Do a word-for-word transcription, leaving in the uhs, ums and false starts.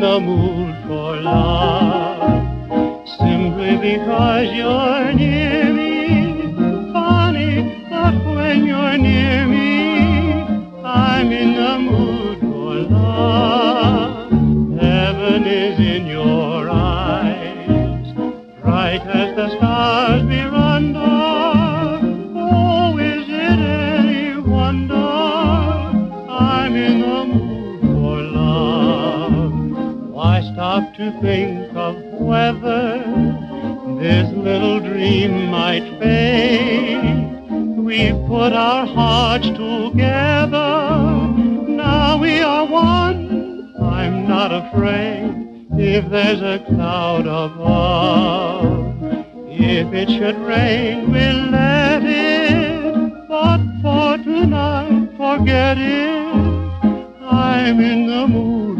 the mood for love, simply because you're near me. Funny, but when you're near me, I'm in the mood for love. Heaven is in your eyes, bright as the stars miranda. Oh, is it any wonder I'm in the mood for love? Why stop to think of whether this little dream might fade? We've put our hearts together, now we are one. I'm not afraid if there's a cloud above. If it should rain, we'll let it, but for tonight, forget it. I'm in the mood